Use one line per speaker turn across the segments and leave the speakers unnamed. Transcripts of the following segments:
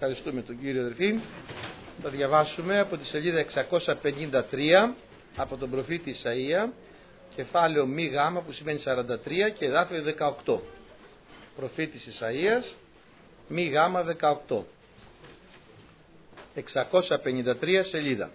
Ευχαριστούμε τον Κύριο, αδερφοί. Θα διαβάσουμε από τη σελίδα 653 από τον προφήτη Ισαΐα, κεφάλαιο μη γάμα που σημαίνει 43 και εδάφιο 18. Προφήτης Ισαΐας, μη γάμα 18. 653 σελίδα.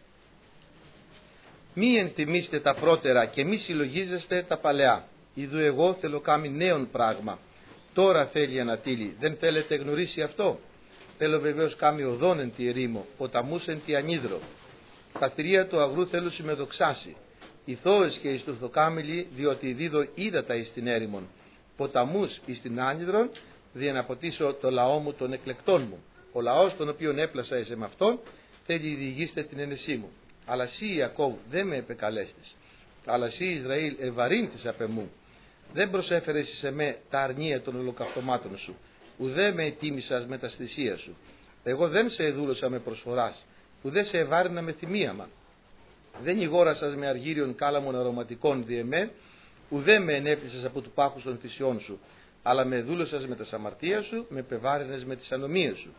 Μη ενθυμίστε τα πρώτερα και μη συλλογίζεστε τα παλαιά. Ιδού εγώ θέλω κάμει νέον πράγμα. Τώρα θέλει ανατείλει. Δεν θέλετε γνωρίσει αυτό? Θέλω βεβαίως κάμει οδόν εν τη ερήμο, ποταμούς εν τη ανίδρο. Τα θηρία του αγρού θέλω με δοξάσει. Ηθόες και εις τουρθοκάμιλοι, διότι δίδω ύδατα εις την έρημον. Ποταμούς εις την άνυδρον, δια να ποτίσω το λαό μου των εκλεκτών μου. Ο λαός τον οποίον έπλασα εις εμ' αυτόν, θέλει διηγήστε την ενεσή μου. Αλλά σύ Ιακώβ δεν με επεκαλέστης. Αλλά σύ Ισραήλ ευαρύνθης απ' εμού. Δεν προσέφερες εις εμέ τα αρνία των ολοκαυτωμάτων σου. Ουδέ με ετίμησας με τα θυσία σου. Εγώ δεν σε εδούλωσα με προσφοράς. Ουδέ σε ευάρυνα με θυμίαμα. Δεν ηγόρασας με αργύριον κάλαμων αρωματικών διεμέ. Ουδέ με ενέπλησες από του πάχους των θυσιών σου. Αλλά με δούλωσας με τα σαμαρτία σου, με πεβάρυνες με τις ανομίες σου.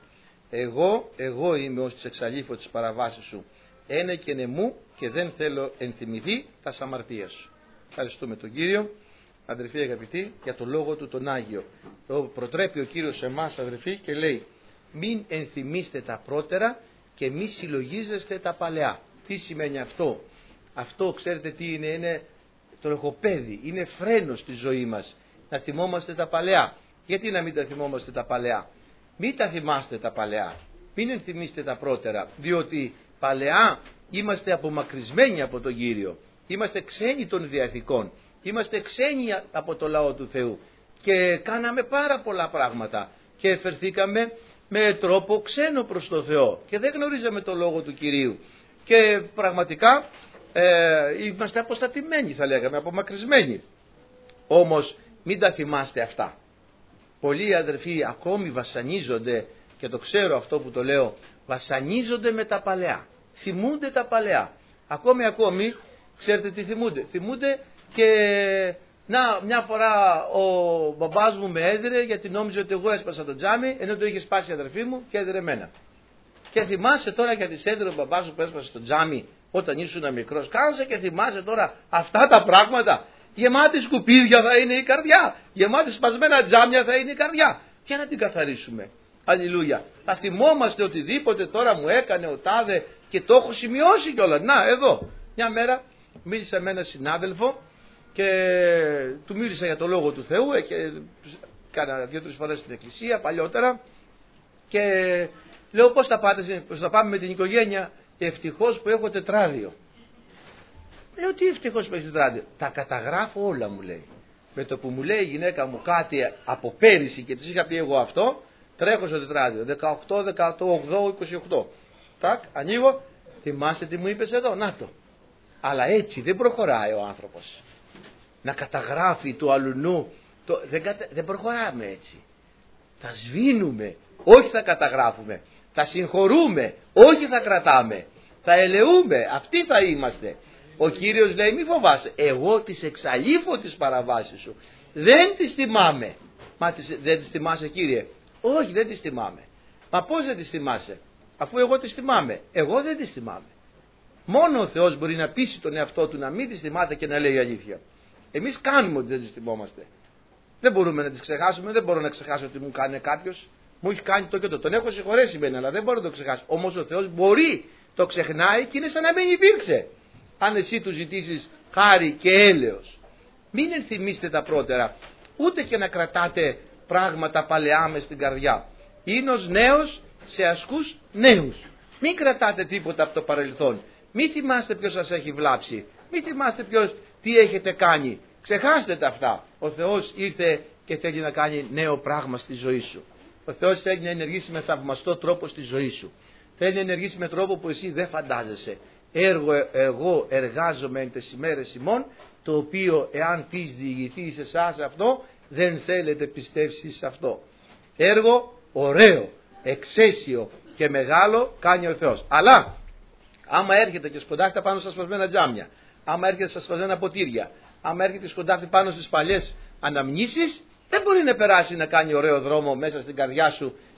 Εγώ είμαι ως της εξαλείφω της παραβάσης σου. Ένε και νεμού και δεν θέλω ενθυμηθεί τα σαμαρτία σου. Ευχαριστούμε τον Κύριο, αδερφοί αγαπητοί, για το λόγο του τον Άγιο. Το προτρέπει ο Κύριος σε εμάς, αδερφοί, και λέει: μην ενθυμίστε τα πρώτερα και μη συλλογίζεστε τα παλαιά. Τι σημαίνει αυτό? Αυτό ξέρετε τι είναι? Είναι τροχοπέδι, είναι φρένο στη ζωή μας. Να θυμόμαστε τα παλαιά. Γιατί να μην τα θυμόμαστε τα παλαιά? Μην τα θυμάστε τα παλαιά. Μην ενθυμίστε τα πρώτερα. Διότι παλαιά είμαστε απομακρυσμένοι από τον Κύριο. Είμαστε ξένοι των διαθηκών. Είμαστε ξένοι από το λαό του Θεού. Και κάναμε πάρα πολλά πράγματα. Και εφερθήκαμε με τρόπο ξένο προς το Θεό. Και δεν γνωρίζαμε το λόγο του Κυρίου. Και πραγματικά είμαστε αποστατημένοι, θα λέγαμε, απομακρυσμένοι. Όμως μην τα θυμάστε αυτά. Πολλοί αδερφοί ακόμη βασανίζονται, και το ξέρω αυτό που το λέω, βασανίζονται με τα παλαιά. Θυμούνται τα παλαιά. Ακόμη, ξέρετε τι θυμούνται? Θυμούνται και μια φορά ο μπαμπάς μου με έδιρε γιατί νόμιζε ότι εγώ έσπασα το τζάμι, ενώ το είχε σπάσει η αδερφή μου και έδιρε εμένα. Και θυμάσαι τώρα γιατί σε έδιρε ο μπαμπάς σου που έσπασε το τζάμι όταν ήσουν μικρός? Κάθεσαι και θυμάσαι τώρα αυτά τα πράγματα? Γεμάτη σκουπίδια θα είναι η καρδιά. Γεμάτη σπασμένα τζάμια θα είναι η καρδιά. Και να την καθαρίσουμε. Αλληλούια. Θα θυμόμαστε οτιδήποτε τώρα μου έκανε ο τάδε και το έχω σημειώσει κιόλας. Να, εδώ. Μια μέρα μίλησα με έναν συνάδελφο και του μίλησα για το λόγο του Θεού και κάνα 2-3 φορές στην εκκλησία παλιότερα και λέω πώς θα πάμε με την οικογένεια? Ευτυχώς που έχω τετράδιο. Λέω τι ευτυχώς που έχει τετράδιο? Τα καταγράφω όλα, μου λέει. Με το που μου λέει η γυναίκα μου κάτι από πέρυσι και της είχα πει εγώ αυτό, τρέχω στο τετράδιο. 18, 18, 8, 28. Τάκ, ανοίγω. Θυμάστε τι μου είπες εδώ? Να το. Αλλά έτσι δεν προχωράει ο άνθρωπος. Να καταγράφει του αλουνού. Δεν προχωράμε έτσι. Θα σβήνουμε, όχι θα καταγράφουμε. Θα συγχωρούμε, όχι θα κρατάμε. Θα ελεούμε, αυτοί θα είμαστε. Ο Κύριος λέει μη φοβάσαι, εγώ τις εξαλείφω τις παραβάσεις σου. Δεν τις θυμάμαι. Μα δεν τις θυμάσαι, Κύριε? Όχι, δεν τις θυμάμαι. Μα πώς δεν τις θυμάσαι? Αφού εγώ τις θυμάμαι. Εγώ δεν τις θυμάμαι. Μόνο ο Θεός μπορεί να πείσει τον εαυτό του να μην τις θυμάται και να λέει αλήθεια. Εμείς κάνουμε ότι δεν τις θυμόμαστε. Δεν μπορούμε να τις ξεχάσουμε. Δεν μπορώ να ξεχάσω ότι μου κάνει κάποιος. Μου έχει κάνει το και το. Τον έχω συγχωρέσει μεν, αλλά δεν μπορώ να το ξεχάσω. Όμως ο Θεός μπορεί, το ξεχνάει και είναι σαν να μην υπήρξε. Αν εσύ του ζητήσεις χάρη και έλεος. Μην ενθυμίστε τα πρώτερα. Ούτε και να κρατάτε πράγματα παλαιά μες στην καρδιά. Είναι ως νέος σε ασκούς νέους. Μην κρατάτε τίποτα από το παρελθόν. Μην θυμάστε ποιος σας έχει βλάψει. Μην θυμάστε τι έχετε κάνει. Ξεχάστε τα αυτά. Ο Θεός ήρθε και θέλει να κάνει νέο πράγμα στη ζωή σου. Ο Θεός θέλει να ενεργήσει με θαυμαστό τρόπο στη ζωή σου. Θέλει να ενεργήσει με τρόπο που εσύ δεν φαντάζεσαι. Εγώ εργάζομαι εν τες ημέρες ημών, το οποίο εάν της διηγηθεί σε εσάς αυτό, δεν θέλετε πιστεύσει σε αυτό. Έργο ωραίο, εξαίσιο και μεγάλο κάνει ο Θεός. Αλλά άμα έρχεται και σκοντάχτε πάνω στα σπασμένα τζάμια, άμα έρχεται στα σπασμένα ποτήρια, άμα έρχεται και σκοντάχτε πάνω στις παλιές αναμνήσεις, δεν μπορεί να περάσει να κάνει ωραίο δρόμο μέσα στην καρδιά σου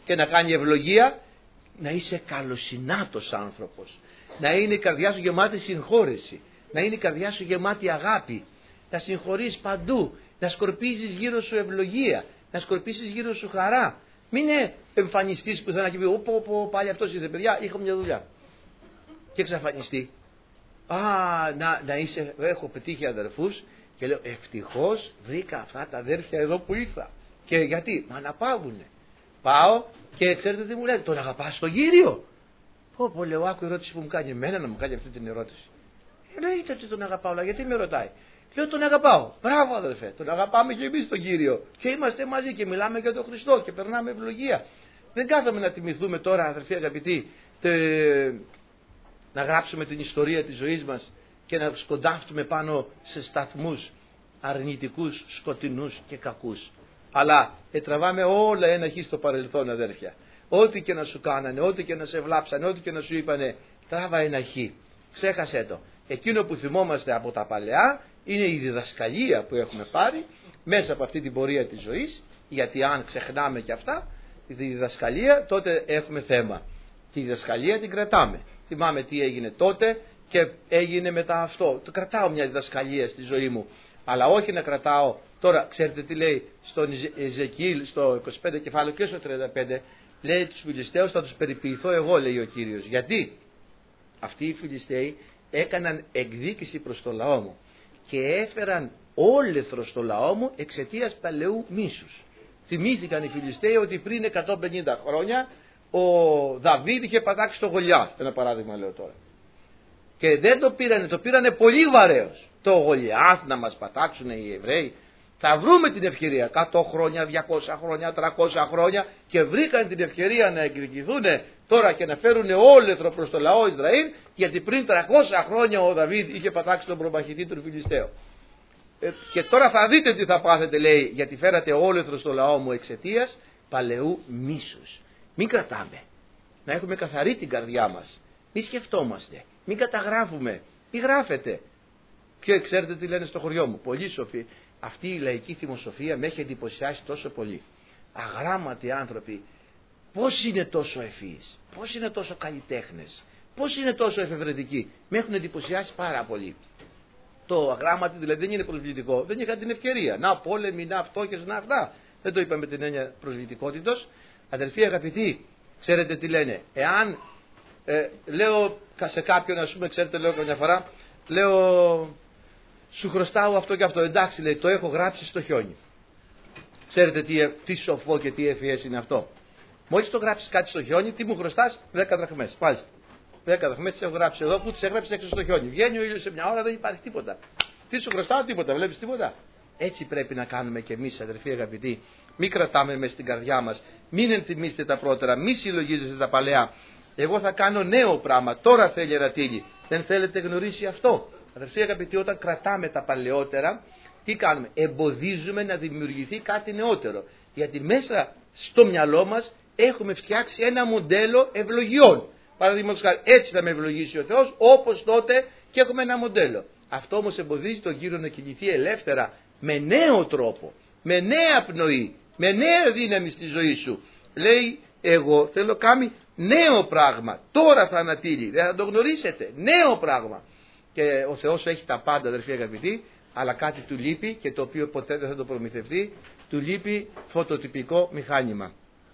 και να κάνει ευλογία, να είσαι καλοσυνάτος άνθρωπος, να είναι η καρδιά σου γεμάτη συγχώρεση, να είναι η καρδιά σου γεμάτη αγάπη, να συγχωρείς παντού, να σκορπίζεις γύρω σου ευλογία, να σκορπίσεις γύρω σου χαρά. Μην εμφανιστείς πουθενά και πει πάλι αυτός ήρθε, παιδιά, είχα μια δουλειά και εξαφανιστεί. Να είσαι, έχω πετύχει αδερφούς και λέω ευτυχώς βρήκα αυτά τα αδέρφια εδώ που ήρθα. Και γιατί, μα αναπαύουνε. Πάω και ξέρετε τι μου λένε, τον αγαπάς τον Κύριο? Λέω, άκου ερώτηση που μου κάνει εμένα να μου κάνει αυτή την ερώτηση. Εννοείται ότι τον αγαπάω, αλλά γιατί με ρωτάει? Λέω, τον αγαπάω. Μπράβο αδερφέ, τον αγαπάμε και εμείς τον Κύριο. Και είμαστε μαζί και μιλάμε για τον Χριστό και περνάμε ευλογία. Δεν κάθομαι να τιμηθούμε τώρα, αδερφοί αγαπητοί, να γράψουμε την ιστορία της ζωής μας και να σκοντάφτουμε πάνω σε σταθμούς αρνητικούς, σκοτεινούς και κακούς. Αλλά τραβάμε όλα ένα χ στο παρελθόν, αδέρφια. Ό,τι και να σου κάνανε, ό,τι και να σε βλάψανε, ό,τι και να σου είπανε, τράβα ένα χ. Ξέχασέ το. Εκείνο που θυμόμαστε από τα παλαιά είναι η διδασκαλία που έχουμε πάρει μέσα από αυτή την πορεία της ζωής, γιατί αν ξεχνάμε και αυτά, τη διδασκαλία, τότε έχουμε θέμα. Τη διδασκαλία την κρατάμε. Θυμάμαι τι έγινε τότε και έγινε μετά αυτό. Το κρατάω μια διδασκαλία στη ζωή μου. Αλλά όχι να κρατάω. Τώρα ξέρετε τι λέει στον Εζεκιήλ στο 25 κεφάλαιο και στο 35. Λέει τους Φιλιστέους θα τους περιποιηθώ εγώ, λέει ο Κύριος. Γιατί αυτοί οι Φιλιστέοι έκαναν εκδίκηση προς το λαό μου και έφεραν όλεθρο στο λαό μου εξαιτίας παλαιού μίσους. Θυμήθηκαν οι Φιλιστέοι ότι πριν 150 χρόνια ο Δαβίδ είχε πατάξει το Γολιάθ, ένα παράδειγμα λέω τώρα. Και δεν το πήρανε πολύ βαρέως. Το Γολιάθ να μας πατάξουν οι Εβραίοι. Θα βρούμε την ευκαιρία 100 χρόνια, 200 χρόνια, 300 χρόνια και βρήκαν την ευκαιρία να εκδικηθούν τώρα και να φέρουν όλεθρο προς το λαό Ισραήλ, γιατί πριν 300 χρόνια ο Δαβίδ είχε πατάξει τον προμαχητή του Φιλιστέου. Και τώρα θα δείτε τι θα πάθετε, λέει, γιατί φέρατε όλεθρο στο λαό μου εξαιτίας παλαιού μίσους. Μην κρατάμε. Να έχουμε καθαρή την καρδιά μας. Μην σκεφτόμαστε. Μην καταγράφουμε. Μην γράφετε. Και ξέρετε τι λένε στο χωριό μου. Πολύ σοφοί. Αυτή η λαϊκή θυμοσοφία με έχει εντυπωσιάσει τόσο πολύ. Αγράμματοι άνθρωποι. Πώς είναι τόσο ευφύης. Πώς είναι τόσο καλλιτέχνες. Πώς είναι τόσο εφευρετικοί. Με έχουν εντυπωσιάσει πάρα πολύ. Το αγράμματι δηλαδή δεν είναι προσβλητικό. Δεν είχα την ευκαιρία. Να πόλεμοι, να φτώχειες, να αυτά. Δεν το είπαμε την έννοια προσβλητικότητος. Αδελφοί αγαπητοί, ξέρετε τι λένε. Εάν λέω σε κάποιον, ας πούμε, ξέρετε, λέω καμιά φορά, λέω σου χρωστάω αυτό και αυτό. Εντάξει, λέει, το έχω γράψει στο χιόνι. Ξέρετε τι σοφό και τι ευφυές είναι αυτό. Μόλις το γράψεις κάτι στο χιόνι, τι μου χρωστάς? 10 δραχμές. Πάλι 10 δραχμές τις έχω γράψει εδώ, που τις έγραψες έξω στο χιόνι. Βγαίνει ο ήλιος σε μια ώρα, δεν υπάρχει τίποτα. Τι σου χρωστάω? Τίποτα. Βλέπεις τίποτα? Έτσι πρέπει να κάνουμε κι εμείς, αδερφοί αγαπητοί. Μην κρατάμε μες στην καρδιά μας. Μην ενθυμίστε τα πρώτερα. Μην συλλογίζεστε τα παλαιά. Εγώ θα κάνω νέο πράγμα. Τώρα θέλει ερατήλη. Δεν θέλετε γνωρίσει αυτό? Αδερφοί αγαπητοί, όταν κρατάμε τα παλαιότερα, τι κάνουμε? Εμποδίζουμε να δημιουργηθεί κάτι νεότερο. Γιατί μέσα στο μυαλό μας έχουμε φτιάξει ένα μοντέλο ευλογιών. Παραδείγματος χάρη, έτσι θα με ευλογήσει ο Θεός, όπως τότε, και έχουμε ένα μοντέλο. Αυτό όμως εμποδίζει τον Κύριο να κινηθεί ελεύθερα, με νέο τρόπο, με νέα πνοή, με νέα δύναμη στη ζωή σου. Λέει, εγώ θέλω κάνει νέο πράγμα. Τώρα θα ανατείλει, δεν θα το γνωρίσετε. Νέο πράγμα. Και ο Θεός έχει τα πάντα, αδερφοί αγαπητοί, αλλά κάτι του λείπει και το οποίο ποτέ δεν θα το προμηθευτεί. Του λείπει φωτοτυπικό μηχάνημα.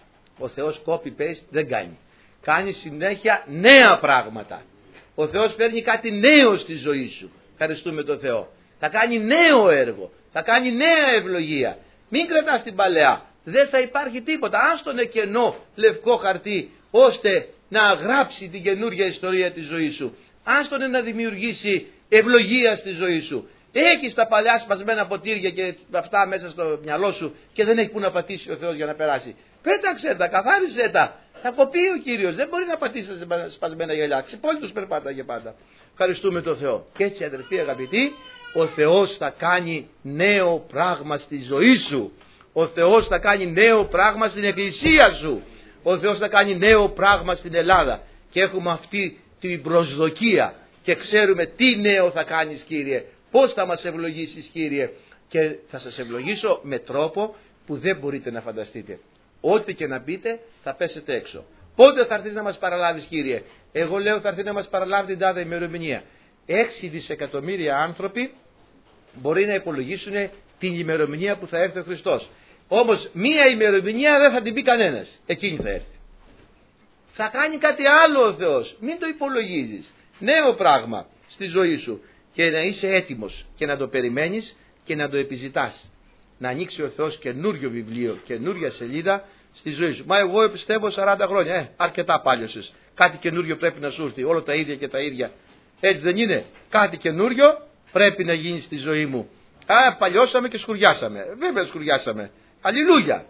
Ο Θεός copy-paste δεν κάνει. Κάνει συνέχεια νέα πράγματα. Ο Θεός φέρνει κάτι νέο στη ζωή σου. Ευχαριστούμε τον Θεό. Θα κάνει νέο έργο. Θα κάνει νέα ευλογία. Μην κρατάς την παλαιά. Δεν θα υπάρχει τίποτα. Άστονε κενό λευκό χαρτί, ώστε να γράψει την καινούργια ιστορία της ζωής σου. Άστονε να δημιουργήσει ευλογία στη ζωή σου. Έχεις τα παλιά σπασμένα ποτήρια και αυτά μέσα στο μυαλό σου και δεν έχει που να πατήσει ο Θεός για να περάσει. Πέταξε τα, καθάρισε τα. Θα κοπεί ο Κύριος. Δεν μπορεί να πατήσει τα σπασμένα γυαλιά. Ξυπόλυτος περπάταγε πάντα. Ευχαριστούμε τον Θεό. Και έτσι, αδερφοί αγαπητοί, ο Θεός θα κάνει νέο πράγμα στη ζωή σου. Ο Θεός θα κάνει νέο πράγμα στην εκκλησία σου. Ο Θεός θα κάνει νέο πράγμα στην Ελλάδα. Και έχουμε αυτή την προσδοκία και ξέρουμε τι νέο θα κάνεις, Κύριε. Πώς θα μας ευλογήσεις, Κύριε. Και θα σας ευλογήσω με τρόπο που δεν μπορείτε να φανταστείτε. Ό,τι και να πείτε θα πέσετε έξω. Πότε θα έρθεις να μας παραλάβεις, Κύριε? Εγώ λέω θα έρθει να μας παραλάβει την τάδε ημερομηνία. 6 δισεκατομμύρια άνθρωποι μπορεί να υπολογίσουν την ημερομηνία που θα έρθει ο Χριστός. Όμως μία ημερομηνία δεν θα την πει κανένας. Εκείνη θα έρθει. Θα κάνει κάτι άλλο ο Θεός. Μην το υπολογίζεις. Νέο πράγμα στη ζωή σου. Και να είσαι έτοιμος και να το περιμένεις και να το επιζητάς. Να ανοίξει ο Θεός καινούριο βιβλίο, καινούρια σελίδα στη ζωή σου. Μα εγώ πιστεύω 40 χρόνια. Αρκετά πάλιωσες. Κάτι καινούριο πρέπει να σου έρθει. Όλο τα ίδια και τα ίδια. Έτσι δεν είναι? Κάτι καινούριο πρέπει να γίνει στη ζωή μου. Παλιώσαμε και σκουριάσαμε. Βέβαια σκουριάσαμε. Αλληλούια.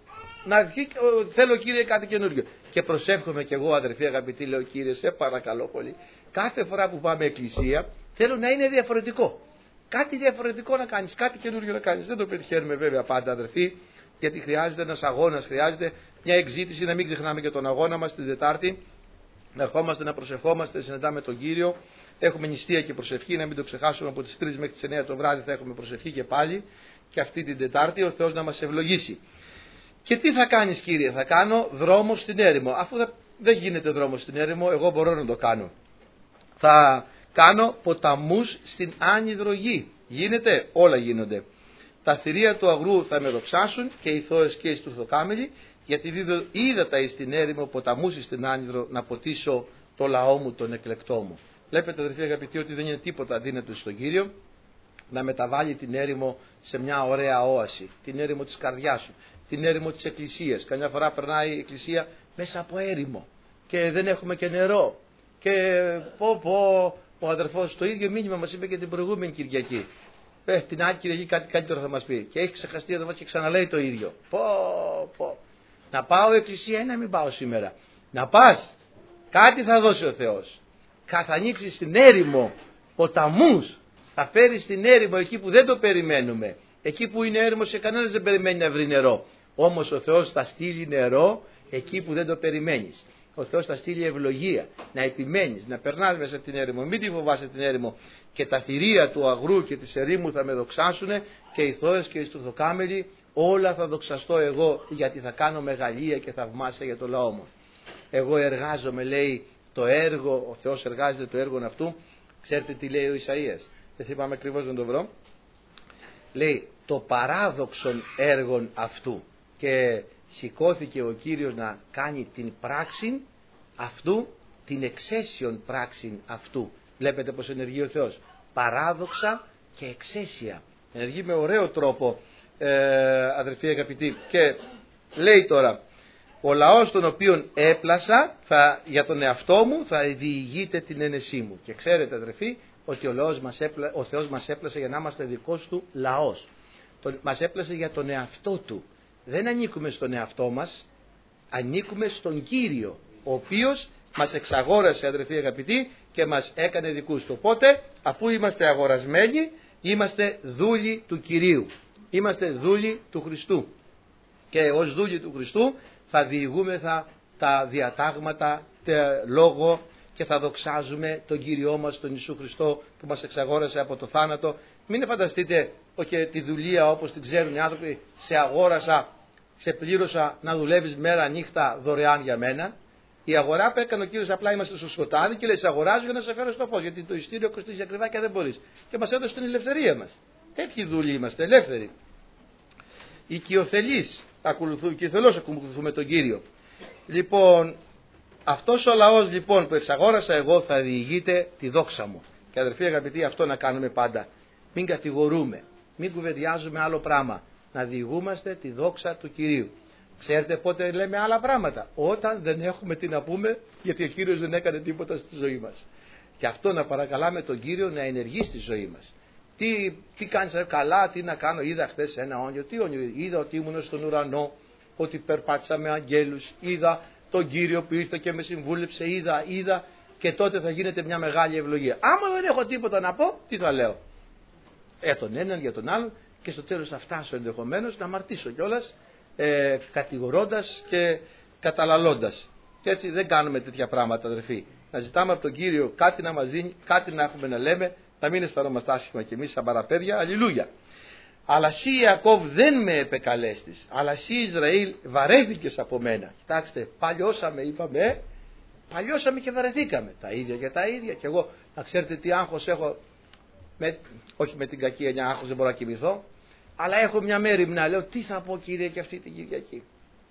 Θέλω, Κύριε, κάτι καινούριο. Και προσεύχομαι κι εγώ, αδερφοί αγαπητοί, λέω, Κύριε, σε παρακαλώ πολύ. Κάθε φορά που πάμε εκκλησία θέλω να είναι διαφορετικό. Κάτι διαφορετικό να κάνεις, κάτι καινούριο να κάνεις. Δεν το πετυχαίνουμε βέβαια πάντα, αδερφοί, γιατί χρειάζεται ένας αγώνας, χρειάζεται μια εξήτηση. Να μην ξεχνάμε και τον αγώνα μας την Τετάρτη. Να ερχόμαστε να προσευχόμαστε, να συναντάμε τον Κύριο. Έχουμε νηστεία και προσευχή, να μην το ξεχάσουμε, από τις 3 μέχρι τις 9 το βράδυ θα έχουμε προσευχή και πάλι. Και αυτή την Τετάρτη ο Θεός να μας ευλογήσει. Και τι θα κάνεις, Κύριε? Θα κάνω δρόμο στην έρημο. Αφού δεν γίνεται δρόμο στην έρημο, εγώ μπορώ να το κάνω. Θα κάνω ποταμούς στην άνυδρο γη. Γίνεται? Όλα γίνονται. Τα θηρία του αγρού θα με δοξάσουν και οι θώες και οι στουρθοκάμελοι, γιατί είδα τα εις την έρημο ποταμούς εις την άνυδρο να ποτίσω το λαό μου, τον εκλεκτό μου. Βλέπετε, αδερφοί αγαπητοί, ότι δεν είναι τίποτα αδύνατο στον Κύριο να μεταβάλει την έρημο σε μια ωραία όαση. Την έρημο της καρδιάς σου, την έρημο της εκκλησίας. Καμιά φορά περνάει η εκκλησία μέσα από έρημο και δεν έχουμε και νερό. Και ο αδερφός το ίδιο μήνυμα μας είπε και την προηγούμενη Κυριακή. Την άλλη Κυριακή κάτι καλύτερο θα μας πει. Και έχει ξεχαστεί εδώ και ξαναλέει το ίδιο. Να πάω εκκλησία ή να μην πάω σήμερα? Να πας. Κάτι θα δώσει ο Θεός. Θα ανοίξει στην έρημο ποταμούς. Θα φέρει στην έρημο εκεί που δεν το περιμένουμε. Εκεί που είναι έρημος και κανένας δεν περιμένει να βρει νερό. Όμως ο Θεός θα στείλει νερό εκεί που δεν το περιμένεις. Ο Θεός θα στείλει ευλογία. Να επιμένεις, να περνάς μέσα από την έρημο. Μην τη φοβάσαι την έρημο. Και τα θηρία του αγρού και της ερήμου θα με δοξάσουνε, και οι θώες και οι στουρθοκάμελοι. Όλα θα δοξαστώ εγώ, γιατί θα κάνω μεγαλεία και θαυμάσια για το λαό μου. Εγώ εργάζομαι, λέει, το έργο, ο Θεός εργάζεται το έργο αυτού. Ξέρετε τι λέει ο Ισαΐας? Δεν θυμάμαι ακριβώς να το βρω. Λέει το παράδοξον έργον αυτού. Και σηκώθηκε ο Κύριος να κάνει την πράξη αυτού, την εξαίσιον πράξη αυτού. Βλέπετε πως ενεργεί ο Θεός. Παράδοξα και εξαίσια. Ενεργεί με ωραίο τρόπο, αδερφοί αγαπητοί. Και λέει τώρα, ο λαός τον οποίον έπλασα για τον εαυτό μου θα διηγείται την ένεσή μου. Και ξέρετε, αδερφοί, ότι ο Θεός μας έπλασε για να είμαστε δικός του λαός. Μας έπλασε για τον εαυτό του. Δεν ανήκουμε στον εαυτό μας, ανήκουμε στον Κύριο, ο οποίος μας εξαγόρασε, αδερφοί αγαπητοί, και μας έκανε δικούς του. Οπότε, αφού είμαστε αγορασμένοι, είμαστε δούλοι του Κυρίου. Είμαστε δούλοι του Χριστού. Και ως δούλοι του Χριστού θα διηγούμεθα τα διατάγματα λόγω και θα δοξάζουμε τον Κύριό μας, τον Ιησού Χριστό, που μας εξαγόρασε από το θάνατο. Μην φανταστείτε και τη δουλεία όπως την ξέρουν οι άνθρωποι. Σε αγόρασα, σε πλήρωσα να δουλεύεις μέρα νύχτα δωρεάν για μένα. Η αγορά που έκανε ο Κύριος, απλά είμαστε στο σκοτάδι και λέει: σε αγοράζω για να σε φέρω στο φως. Γιατί το ειστήριο κοστίζει ακριβά και δεν μπορείς. Και μας έδωσε την ελευθερία μας. Τέτοιοι δούλοι είμαστε, ελεύθεροι. Οικειοθελείς ακολουθούμε τον Κύριο. Λοιπόν, αυτός ο λαός λοιπόν που εξαγόρασα εγώ θα διηγείται τη δόξα μου. Και αδερφοί αγαπητοί, αυτό να κάνουμε πάντα. Μην κατηγορούμε, μην κουβεντιάζουμε άλλο πράγμα. Να διηγούμαστε τη δόξα του Κυρίου. Ξέρετε πότε λέμε άλλα πράγματα? Όταν δεν έχουμε τι να πούμε, γιατί ο Κύριος δεν έκανε τίποτα στη ζωή μας. Και αυτό να παρακαλάμε τον Κύριο να ενεργεί στη ζωή μας. Τι κάνεις καλά, τι να κάνω? Είδα χθες ένα όνειρο. Τι όνειρο? Είδα ότι ήμουν στον ουρανό, ότι περπάτησα με αγγέλους. Είδα τον Κύριο που ήρθε και με συμβούλεψε. Είδα, και τότε θα γίνεται μια μεγάλη ευλογία. Άμα δεν έχω τίποτα να πω, τι θα λέω? Τον έναν για τον άλλον, και στο τέλος θα φτάσω ενδεχομένως να αμαρτήσω κιόλας, κατηγορώντας και καταλαλώντας. Και έτσι δεν κάνουμε τέτοια πράγματα, αδερφοί. Να ζητάμε από τον Κύριο κάτι να μας δίνει, κάτι να έχουμε να λέμε, να μην αισθανόμαστε άσχημα κι εμείς σαν παραπέδια. Αλληλούια. Αλλά εσύ Ιακώβ δεν με επεκαλέστης, αλλά εσύ Ισραήλ βαρέθηκες από μένα. Κοιτάξτε, παλιώσαμε, είπαμε, παλιώσαμε και βαρεθήκαμε. Τα ίδια και τα ίδια. Και εγώ, να ξέρετε τι άγχος έχω, όχι με την κακή έννοια άγχος, δεν μπορώ να κοιμηθώ, αλλά έχω μια μέρη να λέω τι θα πω Κύριε και αυτή την Κυριακή.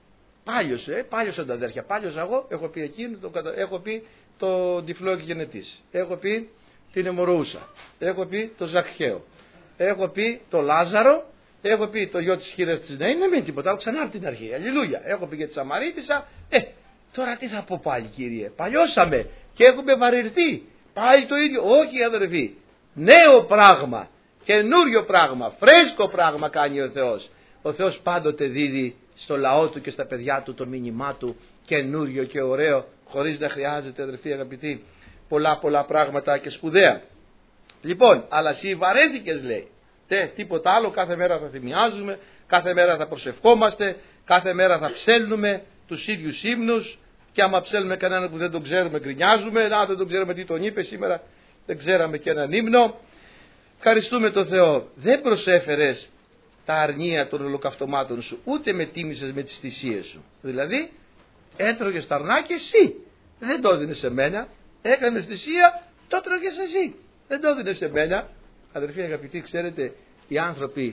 Πάλιωσαν τα αδέρφια, πάλιωσα εγώ, έχω πει εκείνο, έχω πει το τυφλό εκγενετής, έχω πει την αιμορροούσα, έχω πει το Ζακχαίο, έχω πει το Λάζαρο, έχω πει το γιο της χείρας της Ναΐν, δεν μείνει τίποτα, ξανά από την αρχή, αλληλούια, έχω πει για τη Σαμαρίτισσα, τώρα τι θα πω πάλι Κύριε, παλιώσαμε και έχουμε βαρερθεί, πάλι το ίδιο, όχι αδερφοί, νέο πράγμα, καινούριο πράγμα, φρέσκο πράγμα κάνει ο Θεός. Ο Θεός πάντοτε δίδει στο λαό του και στα παιδιά του το μήνυμά του καινούριο και ωραίο, χωρίς να χρειάζεται αδερφοί αγαπητοί πολλά πράγματα και σπουδαία. Λοιπόν, αλλά εσύ βαρέθηκες λέει, τίποτα άλλο, κάθε μέρα θα θυμιάζουμε, κάθε μέρα θα προσευχόμαστε, κάθε μέρα θα ψέλνουμε τους ίδιους ύμνους και άμα ψέλνουμε κανέναν που δεν τον ξέρουμε γκρινιάζουμε, δεν τον ξέρουμε τι τον είπε σήμερα, δεν ξέραμε και έναν ύμνο. Ευχαριστούμε τον Θεό, δεν προσέφερες τα αρνία των ολοκαυτωμάτων σου, ούτε με τίμησες με τις θυσίες σου. Δηλαδή, έτρωγες τα αρνά και εσύ. Δεν το έδινες σε μένα. Έκανες θυσία, το τρώγες εσύ. Δεν το έδινες σε μένα. Αδερφοί αγαπητοί, ξέρετε, οι άνθρωποι